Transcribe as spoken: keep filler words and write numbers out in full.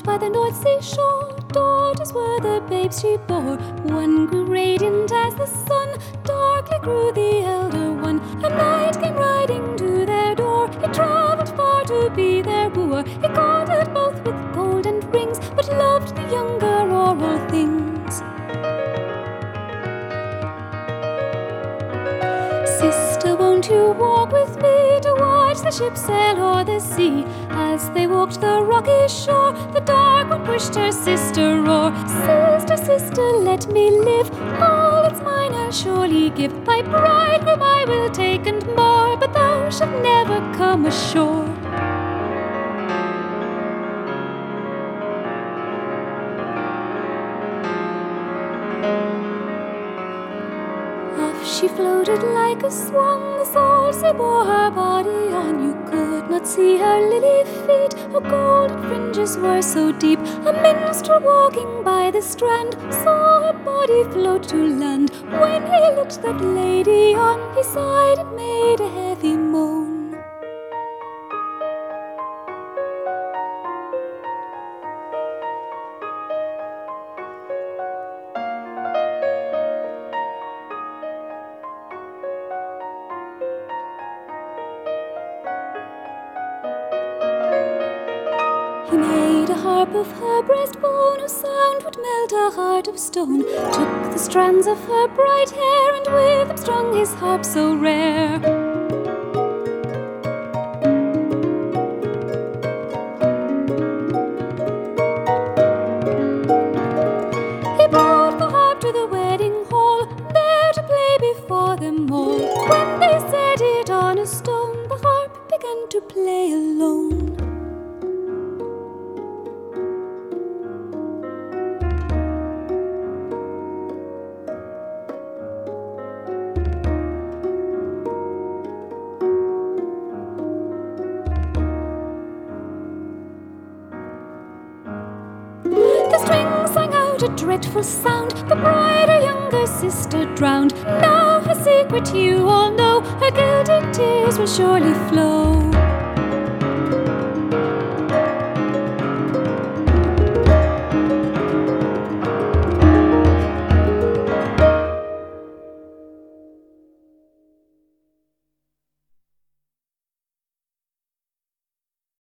by the North Sea shore, daughters were the babes she bore. One grew radiant as the sun, darkly grew the elder one. A knight came riding to their door, he travelled far to be their wooer. He courted both with gold and rings, but loved the younger o'er all things. Sister, won't you walk with me to watch the ships sail o'er the sea? As they walked the rocky shore, the dark one pushed her sister o'er. Sister, sister, let me live, all that's mine I'll surely give. Thy bridegroom I will take and more, but thou shalt never come ashore. She floated like a swan, the salt sea bore her body on. You could not see her lily feet, her golden fringes were so deep. A minstrel walking by the strand saw her body float to land. When he looked that lady on, he sighed and made a heavy moan. He made a harp of her breastbone, whose sound would melt a heart of stone. Took the strands of her bright hair, and with them strung his harp so rare. He brought the harp to the wedding hall, there to play before them all. When they set it on a stone, the harp began to play alone. The strings sang out a dreadful sound, the bride, her younger sister, drowned. Now her secret you all know, her guilty tears will surely flow.